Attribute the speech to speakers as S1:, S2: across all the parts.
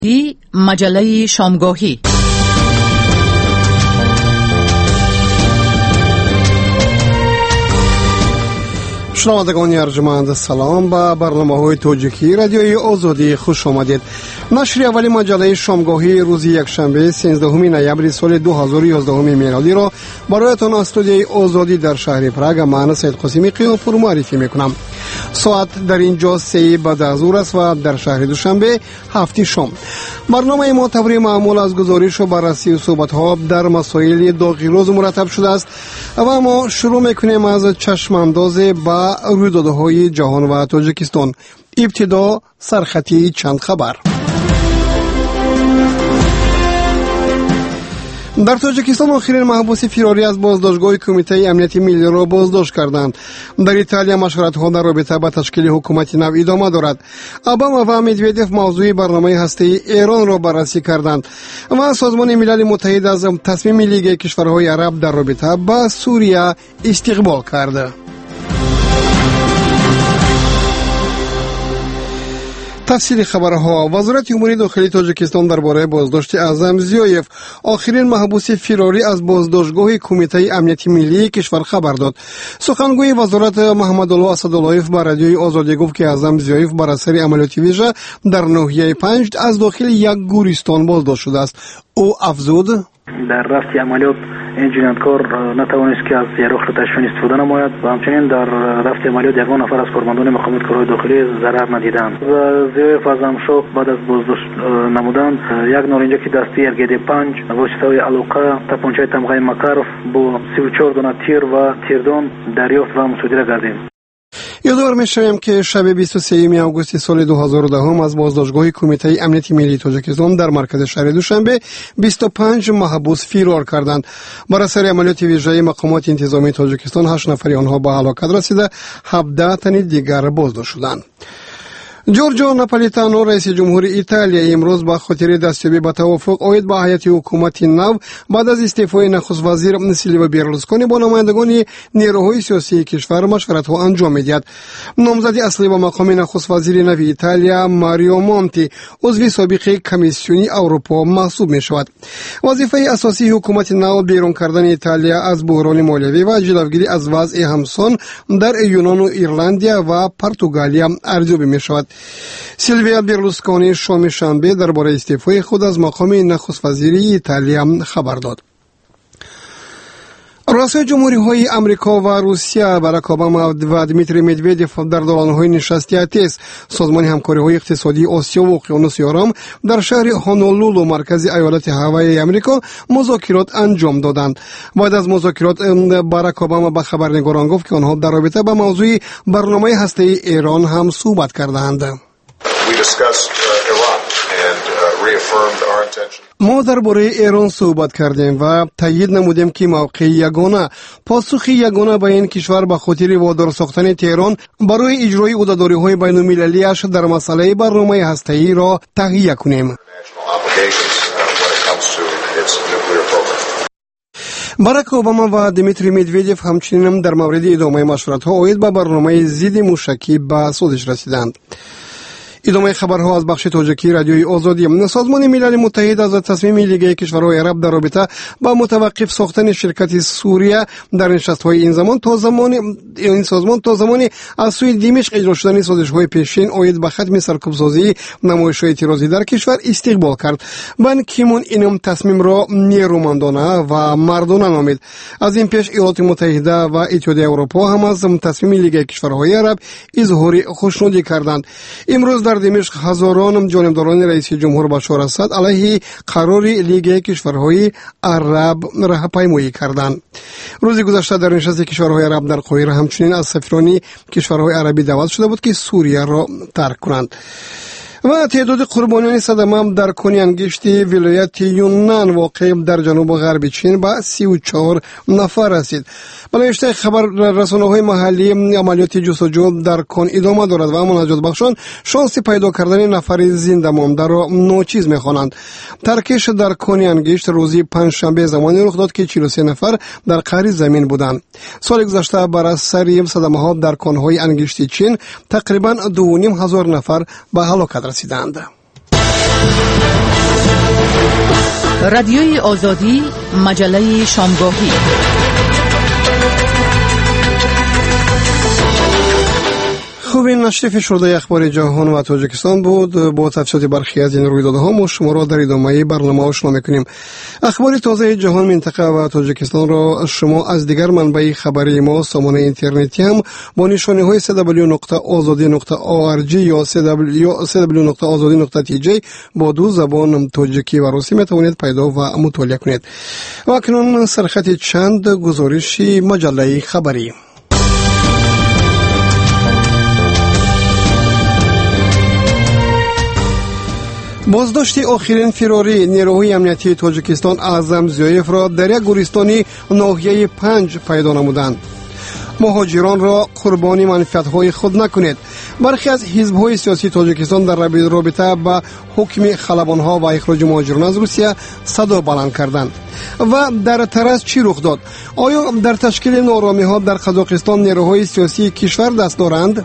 S1: مجله شامگاهی.
S2: شنوندگان ارجمند، سلام. به برنامه‌های توجیکی رادیوی آزادی خوش آمدید. نشر اولی مجله شامگاهی روز یکشنبه 13 نوامبر سال 2011 میلادی را برایتان از استودیوی آزادی در شهر پراگ من سید قاسمی قیامپور معرفی میکنم. ساعت در اینجا 3 بعد از ظهر است و در شهر دوشنبه 7 شام. برنامه ما طوری معمول از گزارش و بررسی و صحبت‌ها در مسائل داغی روز مرتب شده است و ما شروع میکنیم از چشم انداز به رویدادهای جهان و تاجیکستان. ابتدا سرخطی چند خبر. در تاجیکستان آخرین محبوس فراری از بازداشتگاه کمیته امنیت ملی را بازداشت کردند. در ایتالیا مشورت‌ها در رابطه با تشکیل حکومت نو ادامه دارد. اوباما و مدودوف موضوع برنامه هسته‌ای ایران را بررسی کردند و سازمان ملل متحد از تصمیم لیگ کشورهای عرب در رابطه با سوریه استقبال کرد. تفصیل خبرها. وزارت امور داخلی تاجیکستان درباره بازداشت اعظم زیایف، آخرین محبوس فراری از بازداشتگاه کمیته امنیت ملی کشور، خبر داد. سخنگوی وزارت محمدالله اسداللهیف به رادیوی آزادی گفت که اعظم زیایف بر اثر عملیات ویژه در ناحیه 5 از داخل یک گورستان بازداشت شده است. او افزود:
S3: در رفت عملیات این جنایتکار نتوانست که از یاروخ تشفین استفاده نماید و همچنین در رفت عملیات یک نفر از کارمندان مقامات کارهای داخلی ضرر ندیدند. و زیایف از شوق بعد از بازداشت نمودن یک نارنجک دستی ارگید 5 واسطه علاقه تپانچه تمغه مکارف با 34 دانه تیر و تیردان دریافت و مصادره کردیم.
S2: یادآور می‌شویم که شب 23 آگوست سال 2010 از بازداشتگاه کمیته امنیت ملی تاجیکستان در مرکز شهر دوشنبه 25 محبوس فرار کردند. بر اثر عملیات ویژه مقامات انتظامی تاجیکستان 8 نفر آنها به هلاکت رسیده، 17 تن دیگر بازداشت شدند. جورجو ناپولیتانو رئیس جمهور ایتالیا امروز با خاطر دستیابی به توافق عاید به هیئت حکومت نو بعد از استعفای نخست وزیر سیلویو برلوسکونی با نمایندگان نیروهای سیاسی کشور مشورت‌ها انجام می‌دهد. نامزد اصلی با مقام نخست وزیر نو ایتالیا ماریو مونتی عضو سابق کمیسیون اروپا محسوب می‌شود. وظیفه اساسی حکومت نو بیرون کردن ایتالیا از بحران مالیوی و جلوگیری از وضع همسان در یونان و ایرلندیا و پرتغالیا ارزیابی می‌شود. سیلویو برلوسکونی شام شنبه درباره استعفای خود از مقام نخست وزیری ایتالیا خبر داد. رؤسای جمهوری‌های آمریکا و روسیه باراک اوباما و دیمیتری مدودوف در دوران‌های نشست اتس سازمان همکاری‌های اقتصادی آسیا و اقیانوس آرام در شهر هانولولو مرکز ایالت هاوایی آمریکا مذاکرات انجام دادند. بعد از مذاکرات باراک اوباما به خبرنگاران گفت که آنها در رابطه با موضوع برنامه هسته‌ای ایران هم صحبت کردند. ما درباره ایران صحبت کردیم و تایید نمودیم که موقع یگانه پاسخ یگانه به این کشور به خاطر وادار ساختن تهران برای اجرای عهده‌داری‌های بین‌المللی‌اش در مسئله برنامه هسته‌ای را تهیه کنیم. باراک اوباما و دیمیتری مدودوف همچنین در مورد ادامه مشورت‌ها عاید به برنامه ضد موشکی به سودش رسیدند. ادامه خبرها از بخش تاجیکی رادیوی آزادی. سازمان ملل متحد از تصمیم لیگ کشورهای عرب در رابطه با متوقف ساختن شرکت سوریه در نشست‌های این سازمان تا زمانی از سوی دمشق اجرا شدن سازش‌های پیشین عاید به ختم سرکوب‌سازی نمایش‌های اعتراضی در کشور استقبال کرد. بان کیمون این تصمیم را نیرومندانه و مردانه نامید. از این پیش ایالات متحده و اتحادیه اروپا هم از تصمیم لیگ کشورهای عرب اظهار خوشنودی کردند. امروز در دمشق هزاران جانبداران رئیس جمهور بشار اسد علیه قرار لیگ کشورهای عرب راهپیمایی کردند. روز گذشته در نشست کشورهای عرب در قاهره همچنین از سفیران کشورهای عربی دعوت شده بود که سوریه را ترک کنند. و تعداد قربانیان صدمه در کنی انگشت ولایت یونان واقع در جنوب غرب چین به 34 نفر رسید. بالایشته خبر رسانه‌های محلی عملیات جستجو در کن ادامه دارد و مناجات بخشان شانس پیدا کردن نفر زنده مانده را ناچیز می‌خوانند. ترکش در کنی انگشت روزی پنجشنبه زمانی رخ داد که 43 نفر در قعر زمین بودند. سال گذشته بر اثر صدمه‌ها در کن‌های انگشت چین تقریباً 2,500 نفر به هلاکت رسیدند.
S1: رادیوی آزادی، مجله شامگاهی.
S2: خوب، این نشر فشرده اخبار جهان و تاجیکستان بود. با تفصیلات برخی از این رویدادها ما شما را در ادامه برنامه آشنا می‌کنیم. اخبار تازه جهان، منطقه و تاجیکستان را شما از دیگر منبع خبری ما سامانه اینترنتی هم با نشانه‌های www.azadi.org یا www.azadi.tj با دو زبان تاجیکی و روسی میتوانید پیدا و مطالعه کنید. و اکنون سرخط چند گزارش مجله خبری. بازداشت آخرین فراری نیروهای امنیتی تاجیکستان اعظم زیایف را در یک گورستانی ناحیه 5 پیدا نمودند. مهاجران را قربانی منفعت‌های خود نکنید. برخی از حزب‌های سیاسی تاجیکستان در رابطه با حکم خلبان‌ها و اخراج مهاجران از روسیه صدا بلند کردند. و در طرز چی رخ داد؟ آیا در تشکیل ناآرامی‌ها در قزاقستان نیروهای سیاسی کشور دست دارند؟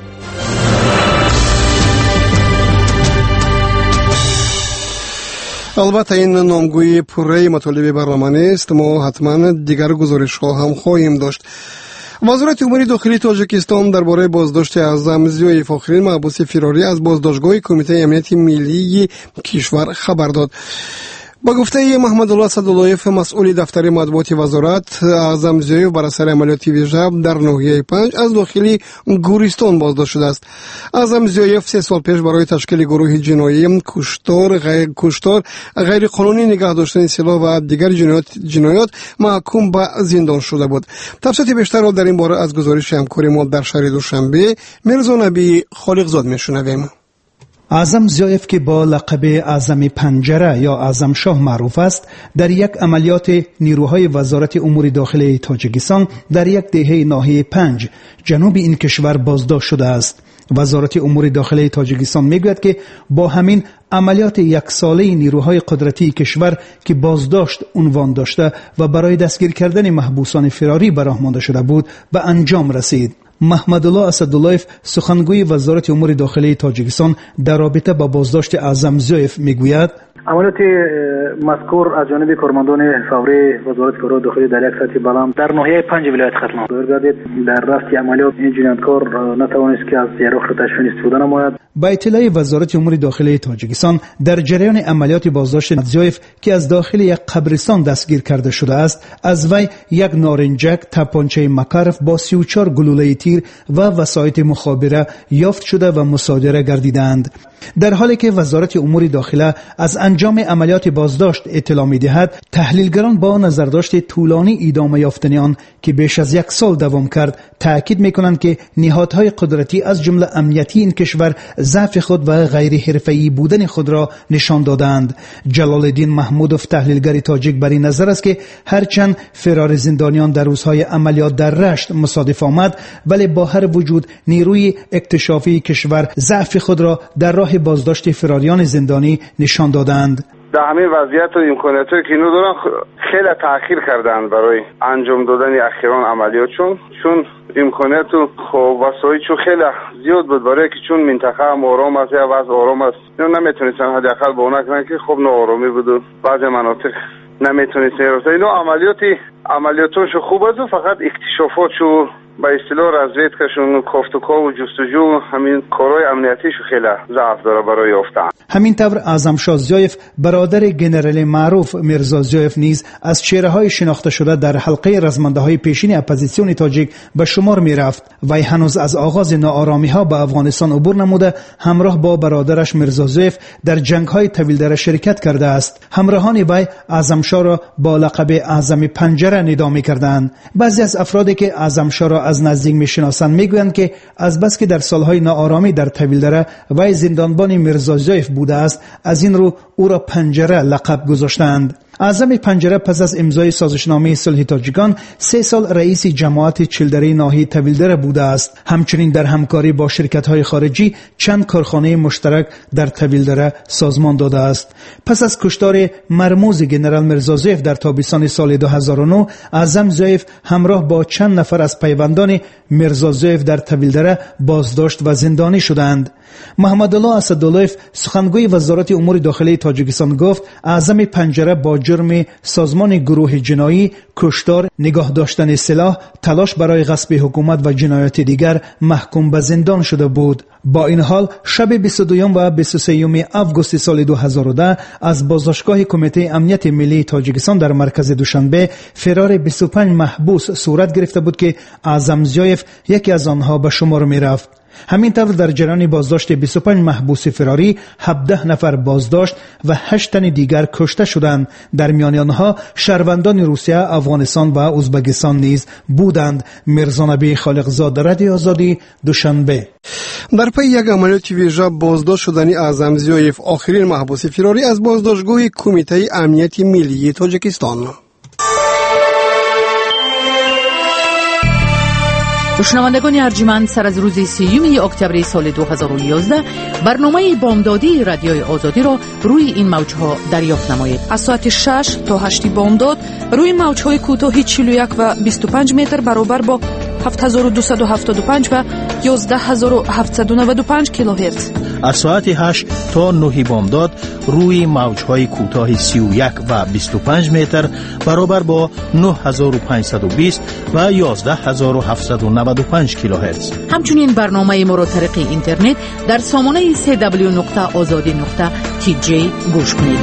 S2: البته این نامگوی پره مطالب برنامه است. ما حتما دیگر گزارش ها هم خواهیم داشت. وزارت امور داخلی تاجیکستان درباره بازداشت اعظم زیایف آخرین محبوس فراری از بازداشتگاه کمیته امنیت ملی کشور خبر داد. با گفته محمد الله اسداللهیف، مسئول دفتر مطبوعات وزارت، اعظم زیایف بر اثر عملیات ویژه در ناحیه 5 از داخل گورستان بازداشت شده است. اعظم زیایف 3 سال پیش برای تشکیل گروه جنایی کشتار غیر قانونی، نگاه داشتن سلاح و دیگر جنایات محکوم به زندان شده بود. تفصیلات بیشتر را در این باره از گزارش همکار ما در شهر دوشنبه میرزا نبی خالقزاد میشنویم.
S4: اعظم زیایف که با لقب اعظم پنجره یا اعظم شاه معروف است، در یک عملیات نیروهای وزارت امور داخلی تاجیکستان در یک دهه ناحیه 5 جنوب این کشور بازداشت شده است. وزارت امور داخلی تاجیکستان میگوید که با همین عملیات یک ساله نیروهای قدرتی کشور که بازداشت عنوان داشته و برای دستگیر کردن محبوسان فراری به راه مانده شده بود به انجام رسید. محمد الله اسداللهیف، سخنگوی وزارت امور داخلی تاجیکستان، در رابطه با بازداشت اعظم زیایف میگوید:
S3: عملیات مذکور از جانب کارمندان فوری وزارت کارهای داخلی در یک سطح بلند در ناحیه 5 ولایت ختم گردید. در رفت عملیات این جنایتکار نتوانست که از یراق تشفین استفاده نماید.
S4: با اطلاع وزارت امور داخلی تاجیکستان، در جریان عملیات بازداشت زیایف که از داخل یک قبرستان دستگیر کرده شده است، از وی یک نارنجک، تپانچه مکارف با 34 گلوله تیر و وسایط مخابره یافت شده و مصادره گردیدند. در حالی که وزارت امور داخله از انجام عملیات بازداشت اطلاع می‌دهد، تحلیلگران با نظرداشت طولانی ادامه یافتن آن که بیش از 1 سال دوام کرد تاکید می‌کنند که نهادهای قدرتی از جمله امنیتی این کشور ضعف خود و غیر حرفه‌ای بودن خود را نشان دادند. جلال الدین محمودوف، تحلیلگر تاجیک، بر این نظر است که هرچند فرار زندانیان در روزهای عملیات در رشت مصادف آمد، ولی با هر وجود نیروی اکتشافی کشور ضعف خود را در راه بازداشت فراریان زندانی نشان دادند.
S5: در همین وضعیت و امکاناتی که اینو دارن خیلی تأخیر کردن برای انجام دادن اخیران عملیاتشون، چون امکانات و وسایلشون خیلی زیاد بود، برای که چون منطقه هم آرام است، یا وضع آرام است، نمیتونستن حداقل با اون کنن که خب ناآرامی بود و بعضی مناطق نمیتونستن رسن. اینو عملیاتشون خوب است، فقط اکتشافاتشون با اصطلاح رزیدکشون کافتوکا و جستجو همین کارهای امنیتیشو خیلی ضعف داره برای یافتن.
S4: همین طور اعظم شاه زیایف، برادر ژنرال معروف میرزا زیایف، نیز از چهره‌های شناخته شده در حلقه رزمنده‌های پیشین اپوزیسیون تاجیک به شمار می‌رفت. وی هنوز از آغاز ناآرامی‌ها به افغانستان عبور نموده همراه با برادرش میرزا زیایف در جنگ‌های طویل‌دره شرکت کرده است. همراهان وی اعظم شاه را با لقب اعظم پنجره ندا می‌کردند. بعضی از افرادی که اعظم شاه را از نزدیک میشناسند میگویند که از بس که در سالهای ناآرامی در طویل‌دره وی زندانبان میرزا زیایف بوده است، از این رو او را پنجره لقب گذاشتند. اعظم پنجره پس از امضای سازشنامه صلح تاجیکان 3 سال رئیس جماعت چلدره ناحیه طویل‌دره بوده است. همچنین در همکاری با شرکت‌های خارجی چند کارخانه مشترک در طویل‌دره سازمان داده است. پس از کشتار مرموز ژنرال میرزا زیایف در تابستان سال 2009، اعظم زیایف همراه با چند نفر از پیوندان میرزا زیایف در طویل‌دره بازداشت و زندانی شدند. محمد الله اسداللهیف سخنگوی وزارت امور داخلی تاجیکستان گفت اعظم پنجره با جرم سازمان گروه جنایی، کشتار، نگاه داشتن سلاح، تلاش برای غصب حکومت و جنایات دیگر محکوم به زندان شده بود. با این حال شب 22 و 23 آگوست سال 2010 از بازداشتگاه کمیته امنیت ملی تاجیکستان در مرکز دوشنبه فرار 25 محبوس صورت گرفته بود که اعظم زیایف یکی از آنها به شمار می رفت. همینطور در جریان بازداشت 25 محبوس فراری 17 نفر بازداشت و 8 تن دیگر کشته شدند. در میان آنها شهروندان روسیه، افغانستان و ازبکستان نیز بودند. میرزانبی خالقزاد، رادیو آزادی، دوشنبه.
S2: در پی یک عملیات ویژه بازداشت شدن اعظم زیایف، آخرین محبوس فراری از بازداشتگاه کمیته امنیت ملی تاجیکستان.
S1: شنوندگان ارجمند، سر از روز 30 اکتبر سال 2011 برنامه بامدادی رادیوی آزادی را روی این موج‌ها دریافت نمایید.
S6: از ساعت 6 تا 8 بامداد روی موج‌های کوتاه 41 و 25 متر برابر با 7275 و 11795 کیلوهرتز.
S7: از ساعت 8 تا 9 بامداد روی موج‌های کوتاه 31 و 25 متر برابر با 9520 و 11795 کیلوهرتز.
S1: همچنین برنامه ما را طریق اینترنت در سامانه www.azadi.tj گوش کنید.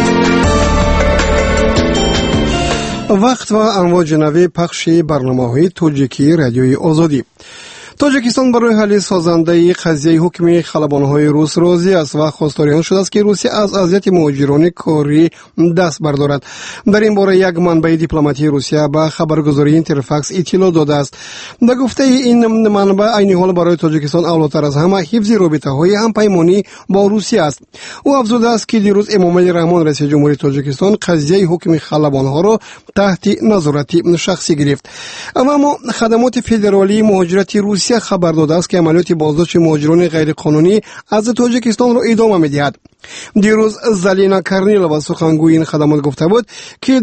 S2: وقت و امواج نوی پخش برنامه‌های توجیکی رادیوی آزادی. تاجیکستان برای حل سازنده قضیه حکم خلبان‌های روس راضی است و خواستار آن شده است که روسیه از اذیت مهاجران کاری دست بردارد. در این باره یک منبع دیپلماتی روسیه به خبرگزاری اینترفاکس اطلاع داده است. در گفته این منبع عین حال برای تاجیکستان اولاتر از همه حفظ رابطه‌های همپیمانی با روسیه است. او افزوده است که دیروز امام علی رحمان رئیس جمهوری تاجیکستان قضیه حکم خلبان‌ها را تحت نظارت شخصی گرفت. اما خدمات فدرالی مهاجرت روسیه خبر داده است که عملیات بازداشت مهاجران غیرقانونی از تاجیکستان را ادامه می‌دهد. دیروز زلینا کرنیلووا سخنگوی این خدمات گفته بود که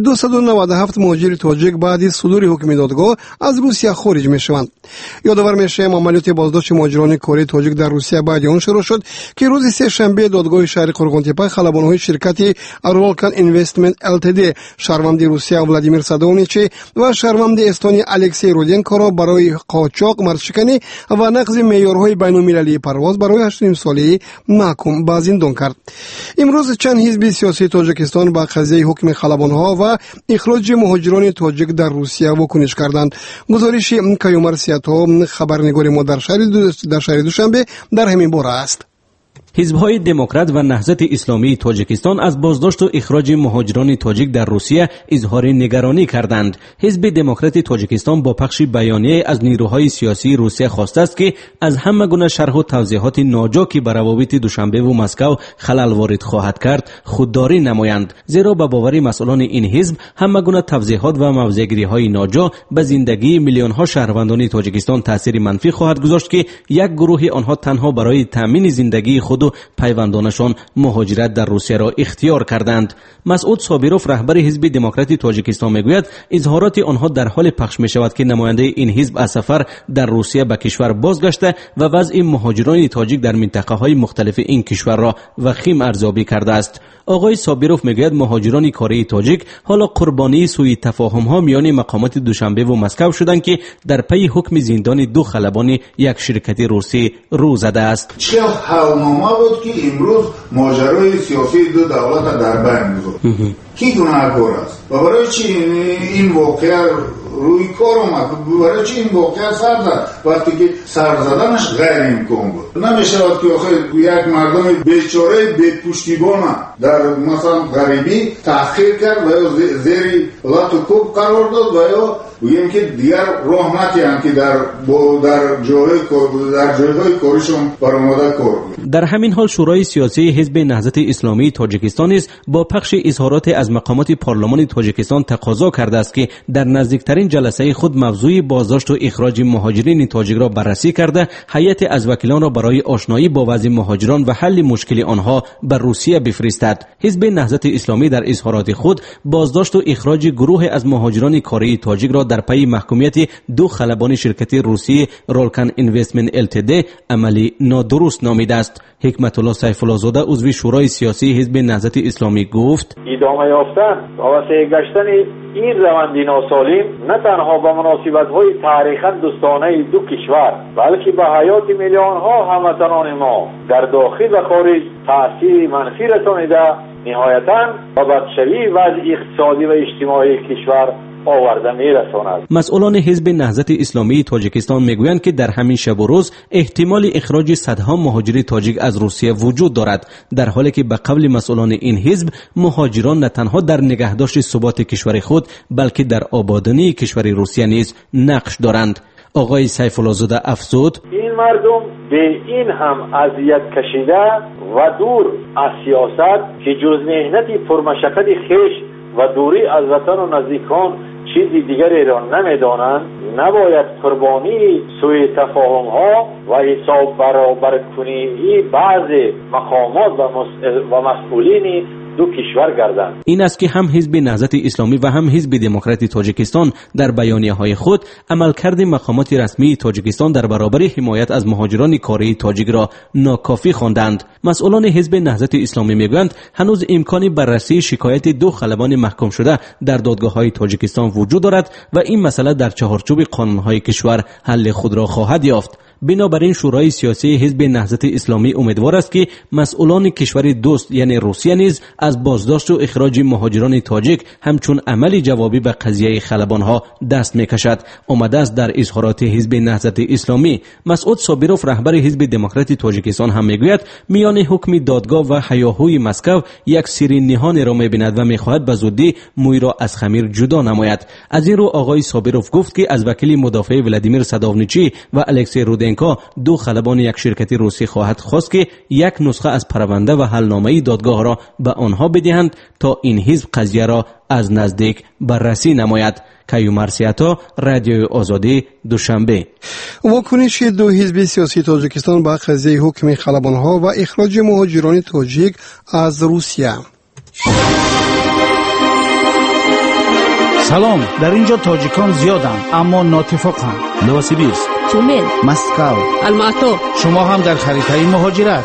S2: 297 مهاجر تاجیک بعد صدور حکم دادگاه از روسیه خارج می‌شوند. یادآور می‌شویم عملیات بازداشت مهاجران کاری تاجیک در روسیه بعد آن شروع شد که روز سه‌شنبه دادگاه شهر قرغن‌تپه خلبان‌های شرکت رولکان اینوستمنت LTD شهروند روسیه ولادیمیر سادونیچ و شهروند استونی الکسی رودنکو را برای قاچاق، مرزشکنی و نقض معیارهای بین‌المللی پرواز برای 8 ساله محکوم به زندان کرد. امروز چند حزب سیاسی تاجیکستان با قضیه حکم خلبان‌ها و اخراج مهاجران تاجیک در روسیه واکنش کردند. گزارش کیومر سیاتا خبرنگار ما در شهر دوشنبه در همین باره است.
S8: حزب‌های دموکرات و نهضت اسلامی تاجیکستان از بازداشت و اخراج مهاجران تاجیک در روسیه اظهار نگرانی کردند. حزب دموکرات تاجیکستان با پخش بیانیه از نیروهای سیاسی روسیه خواسته است که از همه گونه شرح و توضیحات ناجا که بر روابط دوشنبه و مسکو خلل وارد خواهد کرد خودداری نمایند، زیرا به باور مسئولان این حزب همه گونه توضیحات و موضع‌گیری‌های ناجا به زندگی میلیون‌ها شهروندان تاجیکستان تاثیر منفی خواهد گذاشت که یک گروه آنها تنها برای تامین زندگی خود و پیوندانشان مهاجرت در روسیه را اختیار کردند. مسعود صابروف رهبر حزب دموکرات تاجیکستان میگوید اظهارات آنها در حال پخش می شود که نماینده این حزب از سفر در روسیه به کشور بازگشته و وضع میهاجران تاجیک در منطقه های مختلف این کشور را وخیم ارزیابی کرده است. آقای صابروف میگوید مهاجران کاری تاجیک حالا قربانی سوء تفاهم ها میان مقامات دوشنبه و مسکو شدند که در پی حکم زندان 2 خلبان یک شرکت روسی رو زده است.
S9: چه حالنامه بود که امروز ماجرای سیاسی دو دولت در بین می‌گذارد؟ کی گناهکار است و برای چی این واقعه روی کار آمد؟ برای چی این واقعه سر زد وقتی که سر زدنش غیر امکان بود؟ نمی‌شود که آخه یک مردم بیچاره بی پشتیبان در مثلا غریبی تأخیر کرد و یا زیر لات و کوب قرار داد و یا بگیم که دیگر راه نتیان که در جایهای کارشون برآمده کار.
S8: در همین حال شورای سیاسی حزب نهضت اسلامی تاجیکستان با پخش اظهارات از مقامات پارلمان تاجیکستان تقاضا کرده است که در نزدیکترین این جلسه خود موضوع بازداشت و اخراج مهاجرین تاجیک را بررسی کرده، هیئت از وکیلان را برای آشنایی با وضع مهاجران و حل مشکل آنها به روسیه بفرستد. حزب نهضت اسلامی در اظهارات خود بازداشت و اخراج گروه از مهاجران کاری تاجیک را در پی محکومیت 2 خلبان شرکت روسی رولکن اینوستمنت LTD عملی نادرست نامیده است. حکمت الله سیف الله زاده عضو شورای سیاسی حزب نهضت اسلامی گفت:
S10: ادامه یافتن و وسیع گشتن این روند ناسالم نه تنها به مناسبت‌های تاریخاً دوستانه دو کشور بلکه به حیات میلیون‌ها هموطنان ما در داخل و خارج تأثیر منفی رسانیده، نهایتاً به بدشوی وضع اقتصادی و اجتماعی کشور آورده می‌رساند.
S8: مسئولان حزب نهضت اسلامی تاجیکستان میگویند که در همین شب و روز احتمال اخراج صدها مهاجر تاجیک از روسیه وجود دارد، در حالی که به قول مسئولان این حزب مهاجران نه تنها در نگهداشت ثبات کشور خود بلکه در آبادانی کشور روسیه نیز نقش دارند. آقای سیف الله زاده افزود:
S10: این مردم به این هم اذیت کشیده و دور از سیاست که جز مهنت پرمشقت خویش و دوری از وطن و نزدیکان چیزی دیگری را نمیدانند، نباید قربانی سوء تفاهم ها و حساب برابر کنی بعض مقامات و مسئولین دو کشور گردند.
S8: این است که هم حزب نهضت اسلامی و هم حزب دموکرات تاجیکستان در بیانیه‌های خود عملکرد مقامات رسمی تاجیکستان در برابر حمایت از مهاجران کاری تاجیک را ناکافی خواندند. مسئولان حزب نهضت اسلامی میگویند هنوز امکان بررسی شکایت 2 خلبان محکوم شده در دادگاه‌های تاجیکستان وجود دارد و این مسئله در چهارچوب قانون‌های کشور حل خود را خواهد یافت. بنابراین شورای سیاسی حزب نهضت اسلامی امیدوار است که مسئولان کشور دوست یعنی روسیه نیز از بازداشت و اخراج مهاجران تاجیک همچون عملی جوابی به قضیه خلبانها دست میکشد. آمده است در اظهارات حزب نهضت اسلامی. مسعود صابروف رهبر حزب دموکرات تاجیکستان هم میگوید میان حکم دادگاه و هیاهوی مسکو یک سیر نهان را میبیند و میخواهد به زودی موی را از خمیر جدا نماید. از این رو آقای صابروف گفت که از وکیل مدافع ولادیمیر ساداونیچی و الکسی رودنکو 2 خلبان یک شرکت روسی خواهد خواست که یک نسخه از پرونده و حلنامه دادگاه را به آنها بدهند تا این حزب قضیه را از نزدیک بررسی نماید. کیومر سیاتا، رادیوی آزادی، دوشنبه.
S2: واکنش 2 حزب سیاسی تاجیکستان به قضیه حکم خلبانها و اخراج مهاجران تاجیک از روسیه.
S11: سلام، در اینجا تاجیکان زیادند اما ناتفاقند.
S12: نوسیبیرسک،
S11: تومن، مسکو،
S12: الماتو.
S11: شما هم در خریطه مهاجرت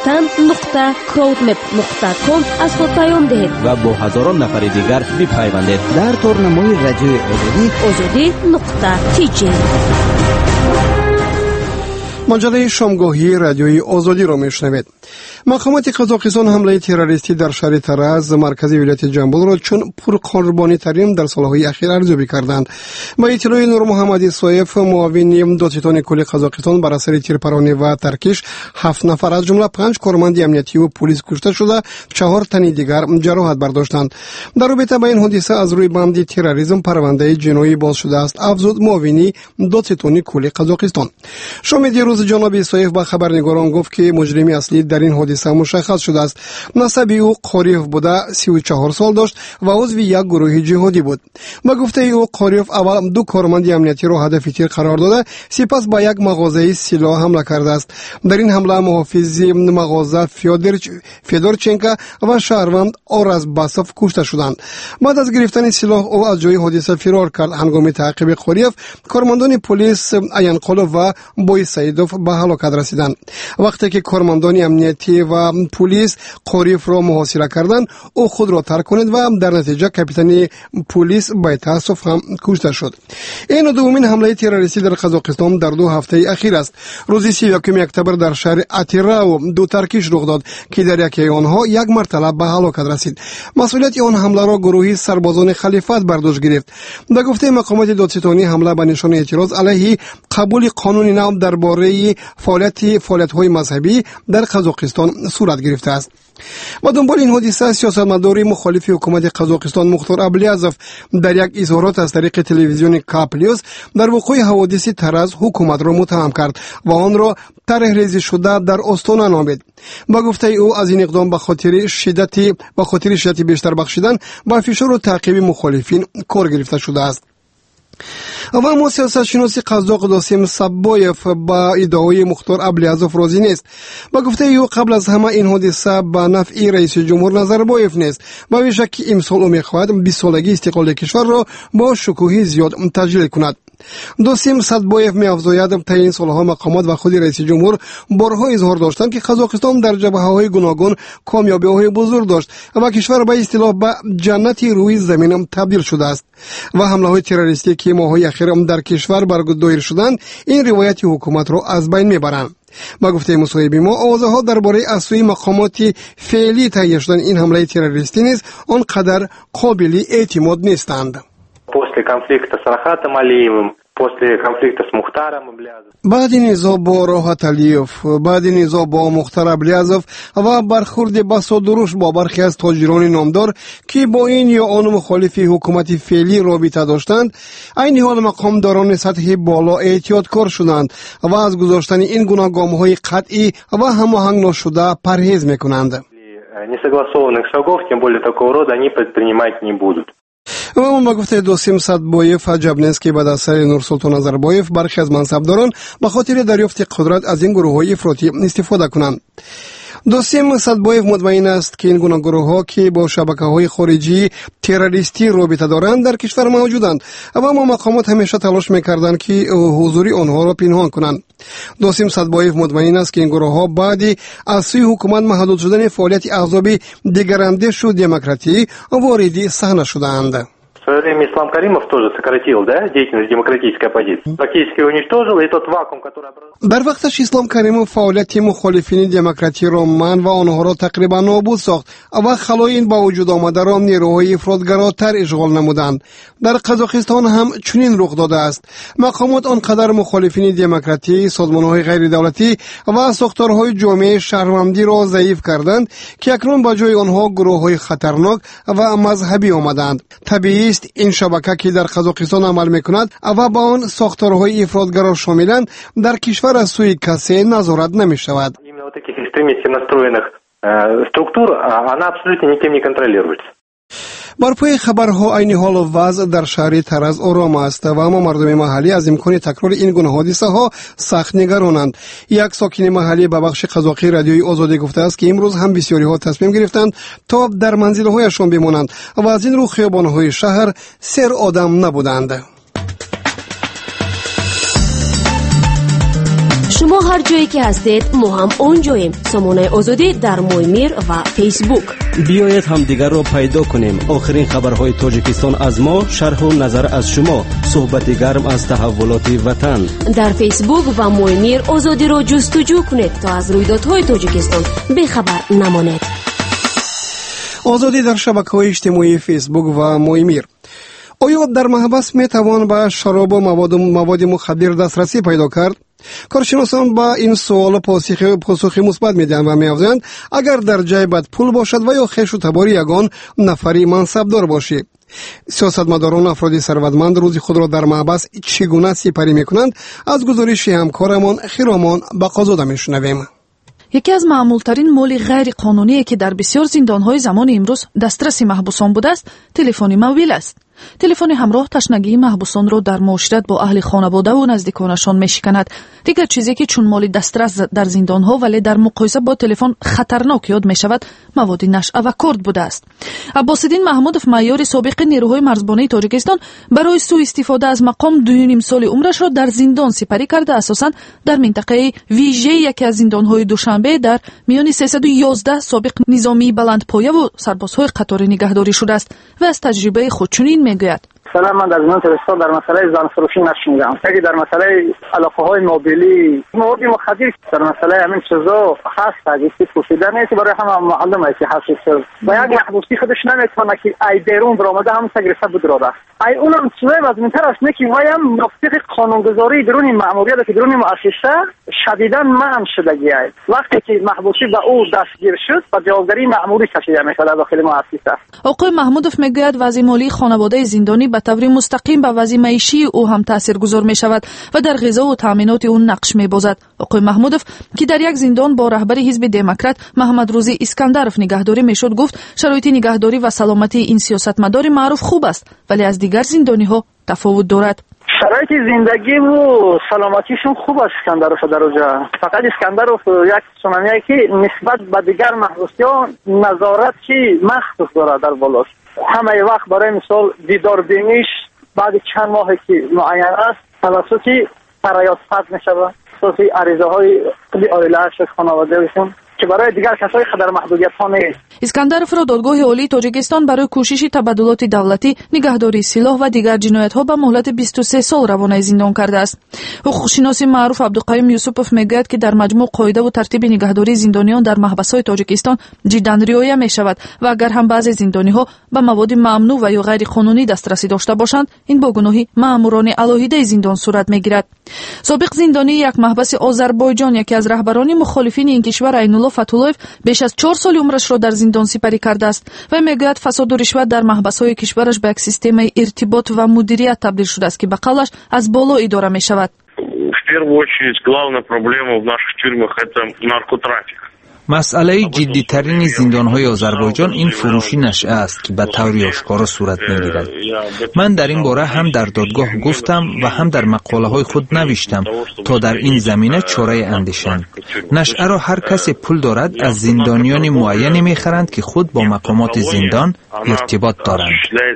S12: هموطن.crowdmap.com از خود پیام دهید
S8: و با هزاران نفر دیگر بپیوندید.
S13: در تورنمای رادیوی
S12: آزادی.tj.
S2: مجله شامگاهی رادیوی آزادی را میشنوید. مقامات قزاقستان حمله تروریستی در شهر ترز مرکزی ولایت جنبول را چون پرقربانی ترین در سالهای اخیر ارزیابی کردند. با اطلاع نور محمدی صایف معاون دادستان کل قزاقستان بر اثر تیرپرانی و ترکش 7 نفر از جمله 5 کارمند امنیتی و پلیس کشته شده، 4 تن دیگر جراحت برداشتند. در رابطه با این حادثه از روی بند تروریسم پرونده جنایی باز شده است، افزود معاون دادستان کل قزاقستان. شام دیروز جناب صایف با خبرنگاران گفت که مجرم اصلی در این حادثه مشخص شده است. نسب او قاریف بوده، 34 سال داشت و عضو یک گروه جهادی بود. با گفته او قاریف اول 2 کارمند امنیتی را هدف تیر قرار داده، سپس با یک مغازه سلاح حمله کرده است. در این حمله محافظ مغازه فیدورچنکا و شهروند آرز باسف کشته شدند. بعد از گرفتن سلاح او از جای حادثه فرار کرد. هنگام تعقیب قاریف کارمندان پلیس آینقلوف و بوی سیدوف به هلاکت رسیدند. وقتی که کارمندان امنیتی و پلیس قاریف را محاصره کردند، او خود را ترک کنید و در نتیجه کاپیتان پلیس به تاسف هم کشته شد. این دومین حمله تروریستی در قزاقستان در 2 هفته اخیر است. روز 31 اکتبر در شهر اتیراو 2 ترکش رخ داد که در یکی آنها یک مرتبه به هلاکت رسید. مسئولیت آن حمله را گروهی سربازان خلیفت برداشت گرفت. به گفته مقامات دادستانی حمله به نشان اعتراض علیه قبول قانون نو درباره فعالیت‌های مذهبی در قزاقستان صورت گرفته است. با دنبال این حادثه سیاستمدار مخالف حکومت قزاقستان مختار ابلیازف در یک اظهارات از طریق تلویزیون کاپلیوس در وقوع حوادث ترز حکومت را متهم کرد و آن را طرح ریزی شده در استان نامید. با گفته او از این اقدام به خاطر شدت بیشتر بخشیدن با فشار و تعقیب مخالفین کار گرفته شده است. و اما سیاستشناس قزاق داسیم سبایف با ادعای مختار ابلیازوف راضی نیست. با گفته او قبل از همه این حادثه به نفع رئیس جمهور نظربایف نیست و بیشک امسال او میخواهد 20 سالگی استقلال کشور را با شکوهی زیاد تجلیل کند. داسیم سدبایف می‌افزاید تا این سالها مقامات و خود رئیس جمهور بارها اظهار داشتند که قزاقستان در جبهه‌های گوناگون کامیابی‌های بزرگ داشت و کشور به اصطلاح به جنتی روی زمین تبدیل شده است و حمله‌های تروریستی که ماه‌های اخیر در کشور برگزار شدند این روایت حکومت را از بین می‌برند. با گفته مصاحبه ما آوازها درباره از سوی مقامات فعلی تهیه شدن این حمله تروریستی نیز آنقدر قابل اعتماد نیستند.
S13: После конфликта с Рахатом Алиевым, после конфликта с Мухтаром Аблязовым.
S2: بعد نزاع با راحت علیوف، بعد نزاع با مختار ابلیازوف و برخورد بسادروش با برخی از تاجران نامدار که با این یا آن مخالف حکومت فعلی رابطه داشتند، این حال مقامداران سطح بالا احتیاطکار شدند و از گذاشتن این گونه گام‌های قطعی و هماهنگ نشده پرهیز می‌کنند.
S13: Несогласованных шагов, тем более такого рода, они предпринимать не будут.
S2: و اون با گفته داسیم سدبایف عجب نیست که بعد از سر نورسلطان نظربایف برخی از منصبداران به خاطر دریافت قدرت از این گروه‌های افراطی استفاده کنند. داسیم سدبایف مطمئن است که این گونه گروه‌ها که با شبکه‌های خارجی تروریستی رابطه دارند در کشور موجودند و اما مقامات همیشه تلاش می‌کردند که حضوری آنها را پنهان کنند. داسیم سدبایف مطمئن است که این گروه‌ها بعد از سوی حکومت محدود شدن فعالیت احزاب دیگراندیش و دموکراتی وارد صحنه شدند.
S13: В свое время Ислам Каримов тоже сократил, деятельность демократической оппозиции. Практически уничтожил, и тот вакуум, который образовался...
S2: در وقتش اسلام کریمov فعالیت مخالفین دموکراتی را منع و آنها را تقریبا نابود ساخت و خلای این با وجود آمده را نیروهای افراطگراتر اشغال نمودند. در قزاقستان هم چنین رخ داده است. مقامات آنقدر مخالفین دموکراتی، سازمان‌های غیر دولتی و ساختارهای جامعه شهروندی را ضعیف کردند که اکنون با جای آنها گروه‌های خطرناک و مذهبی آمدند. طبیعی این شبکه که در قزاقستان عمل میکند و با آن ساختارهای افراطگرا شاملند در کشور از سوی کسی نظارت نمیشود. بر پای خبرها این حال و وضع در شهر ترز آرام است و اما مردم محلی از امکان تکرار این گونه حادثه ها سخت نگرانند. یک ساکن محلی به بخش قزاقی رادیوی آزادی گفته است که امروز هم بسیاری ها تصمیم گرفتند تا در منزل هایشان بمانند و از این رو خیابان های شهر سر آدم نبودند.
S12: شما هر جایی که هستید ما هم اونجاییم. سامانه آزادی در مویمیر و فیسبوک.
S8: بیایید هم دیگر را پیدا کنیم. آخرین خبرهای تاجیکستان از ما، شرح و نظر از شما، صحبت گرم از تحولات وطن.
S12: در فیسبوک و مویمیر آزادی را جستجو کنید تا از رویدادهای تاجیکستان بیخبر نمانید.
S2: آزادی در شبکه‌های اجتماعی فیسبوک و مویمیر. آیا در محبس می توان به شراب و مواد مخدر دسترسی پیدا کرد؟ کارشناسان با این سوال پاسخ مثبت میدهند و می‌افزایند اگر در جای بد پول باشد و یا خویش و تبار یگان نفری منصبدار باشی. سیاستمداران افراد ثروتمند روزی خود را در محبس چگونه سپری میکنند؟ از گزارش همکارمان خیرامان بقازاده میشنویم.
S6: یکی از معمولترین مال غیر قانونی که در بسیار زندان‌های زمان امروز دسترس محبوسان بوده است، تلفن موبیل است. تلفن همراه تشنگی محبوسان را در معاشرت با اهل خانواده و نزدیکانشان میشکند. دیگر چیزی که چون مال دسترس در زندان‌ها ولی در مقایسه با تلفن خطرناک یاد میشود، مواد نشئه و کرد بوده است. عباس‌الدین محمودов معیار سابق نیروهای مرزبانی تاجیکستان برای سوء استفاده از مقام 2.5 سال عمرش را در زندان سپری کرده، اساساً در منطقه ویژه یکی از زندان‌های دوشنبه در میان 311 سابق نظامی بلندپایه و سربازهای قطاری نگهداری شده است و از تجربه خود چنین میگوید.
S14: سلام، من در زندان ترکستان در مسئله زن فروشی نشنیدم. اگه در مسئله علاقه‌های موبیلی مواد مخدر در مسئله همین چیزا هست، اگه پوشیده نیست برای همه معلوم است که هست و یک محبوسی خودش نمیتونه که ای بیرون برآمده هم سگرسه بدراده. ای اونم چیزای وزمین‌تر است که وایم نفت قانونگذاری درون مأموریت که درون مؤسسه شدیداً منع شدگی است. وقتی که محبوسی به او دستگیر شد و جوابداری مأموری کشیده میشه در داخل مؤسسه.
S6: آقای محمودov میگوید وضع مالی خانواده زندانی به طور مستقیم به وضع معیشی او هم تاثیرگذار می شود و در غذا و تامینات او نقش می بازد. آقای محمودов که در یک زندان با رهبر حزب دموکرات محمد روزی اسکندرов نگهداری میشد گفت شرایط نگهداری و سلامتی این سیاستمدار معروف خوب است ولی از دیگر زندانی ها تفاوت دارد.
S14: شرایط زندگی و سلامتیشون خوب است اسکندرов در اونجا. فقط اسکندرов یک سنانیه که نسبت به دیگر محبوسیان نظارت چی مخصوص دارد در بالاست. همه وقت برای مثال دیدار بینیش بعد چند ماهی که معین است توسط فرایض ثبت میشود، توسط عریضه های عائله‌اش خانواده‌شون که برای دیگر کسای خطر محدودیت ها نیست.
S6: اسکندرов را دادگاه عالی تاجیکستان برای کوشش تبادلات دولتی، نگهداری سلاح و دیگر جنایت ها به مهلت 23 سال روانه زندان کرده است. حقوقشناس معروف عبدالقیوم یوسفov میگوید که در مجموع قاعده و ترتیب نگهداری زندانیان در محبس های تاجیکستان جدا رعایت می شود و اگر هم بعضی زندانی ها به مواد ممنوع و یا غیر قانونی دسترسی داشته باشند این با گناهی مأموران علاهیده زندان صورت میگیرد. سابق زندانی یک محبس آذربایجان یکی از رهبران مخالفین این کشور عینالله فتولایف بیش از 4 سال عمرش را در زندان سپری کرده است و میگوید فساد و رشوت در محبس‌های کشورش به یک سیستم ارتباط و مدیریت تبدیل شده است که به قولش از بالا اداره می شود.
S15: В первую очередь главная проблема в наших тюрьмах это наркотрафик.
S16: مسئله جدی‌ترین زندان‌های آذربایجان این فروشی نشه است که به طور آشکارا صورت می‌گیرد. من در این باره هم در دادگاه گفتم و هم در مقاله‌های خود نوشتم تا در این زمینه چاره اندیشند. نشه را هر کسی پول دارد از زندانیان معینی می‌خرند که خود با مقامات زندان ارتباط دارند.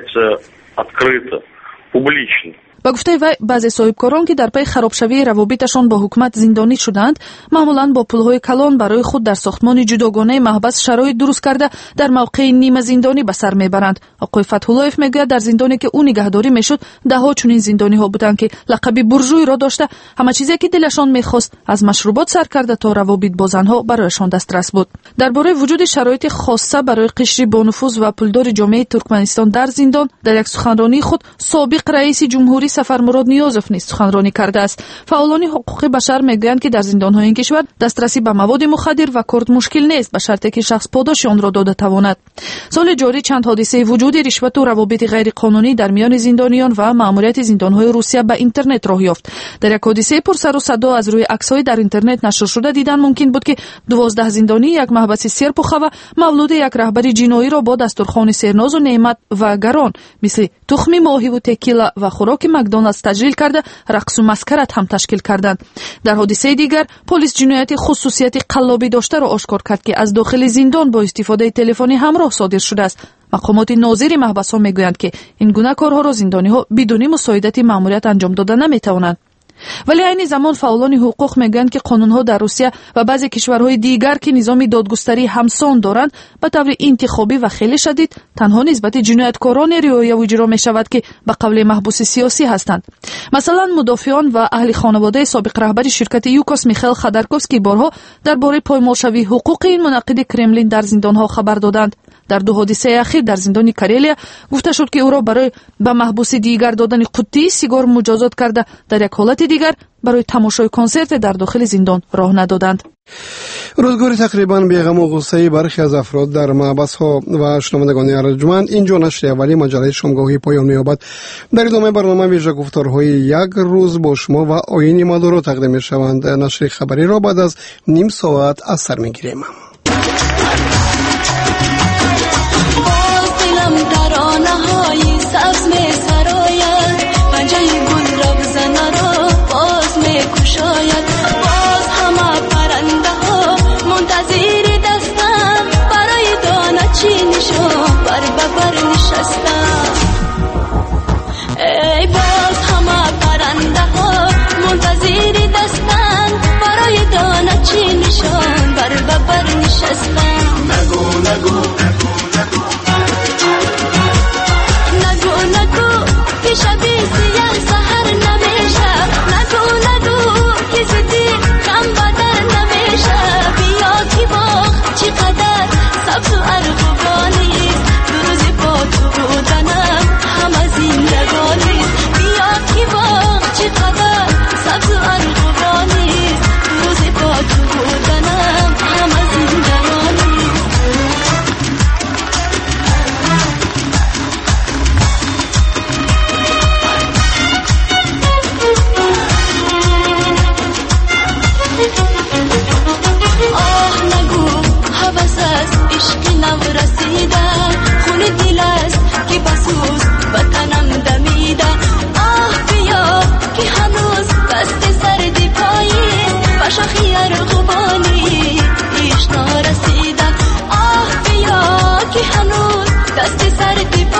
S6: با گفته وی بعضی صاحبکاران که در پی خرابشوی روابطشان با حکومت زندانی شدند معمولاً با پولهای کلان برای خود در ساختمان جداگانه محبس شرایط درست کرده در موقع نیمه زندانی به سر میبرند. آقای فتح‌اللهیف میگوید در زندانی که او نگهداری میشد دهها چنین زندانی ها بودند که لقب بورژوی را داشته همه چیزی که دلشان میخواست از مشروبات سر کرده تا روابط با زنها برایشان دسترس بود. درباره وجود شرایط خاصه برای قشری با نفوذ و پولدار جامعه ترکمنستان در زندان در یک سخنرانی خود سابق رئیس جمهوری سفرمراد نیازов نیز سخنرانی کرده است. فعالان حقوق بشر میگویند که در زندان‌های این کشور دسترسی به مواد مخدر و کارت مشکل نیست به شرطی که شخص پاداش آن را داده تواند. سال جاری چند حادثه وجود رشوت و روابط غیر قانونی در میان زندانیان و مأموریت زندان‌های روسیه به اینترنت راه یافت. در یک حادثه پر سر و صدا از روی عکس‌های در اینترنت نشر شده دیدن ممکن بود که 12 زندانی یک محبس سرپخه مولود یک رهبر جنایی را با دستورخوان سرناز و نعمت و گران مثل تخم ماهی و تکیلا و خوراک مکدونالدز تجلیل کرده رقص و مسکرت هم تشکیل کردند. در حادثه دیگر پلیس جنایت خصوصیت قلابی داشته را آشکار کرد که از داخل زندان با استفاده تلفنی همراه صادر شده است. مقامات ناظر محبس ها میگویند که این گونه کارها را زندانی ها بدون مساعدت مأموریت انجام داده نمیتوانند. ولی این زمان فعالان حقوق میگویند که قانون‌ها در روسیه و بعضی کشورهای دیگر که نظام دادگستری همسان دارند به طور انتخابی و خیلی شدید تنها نسبت جنایتکاران رعایت و اجرا می‌شود که به قول محبوس سیاسی هستند. مثلا مدافعان و اهل خانواده سابق رهبر شرکت یوکوس میخائیل خادرکوفسکی بارها درباره پایمالشوی حقوق این منعقد کرملین در زندان‌ها خبر دادند. در 2 حادثه اخیر در زندان کارلیا گفته شد که او را برای به محبوس دیگر دادن قطعه سیگار مجازات کرده در یک حالت دیگر برای تماشای کنسرت در داخل زندان راه ندادند.
S2: روزگاری تقریبا بی‌غم و غصه برخی از افراد در محبس ها و شنوندگان ارجمند اینجا نشر اولی مجله شامگاهی پایان می‌یابد. در ادامه برنامه ویژه گفتارهای یک روز با شما و آیین مادارو تقدیم می‌شوند. نشر خبری را بعد از نیم ساعت از سر می‌گیریم.
S17: ای باز همه پرنده ها منتظر دستن برای دانه چی نشان بر ببر دیوانه